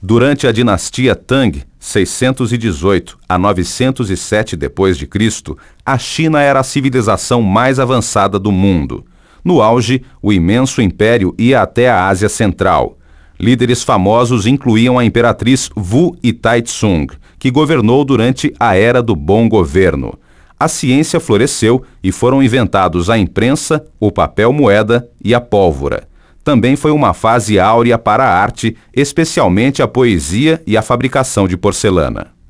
Durante a dinastia Tang, 618 a 907 d.C., a China era a civilização mais avançada do mundo. No auge, o imenso império ia até a Ásia Central. Líderes famosos incluíam a imperatriz Wu e Taizong, que governou durante a Era do Bom Governo. A ciência floresceu e foram inventados a imprensa, o papel moeda e a pólvora. Também foi uma fase áurea para a arte, especialmente a poesia e a fabricação de porcelana.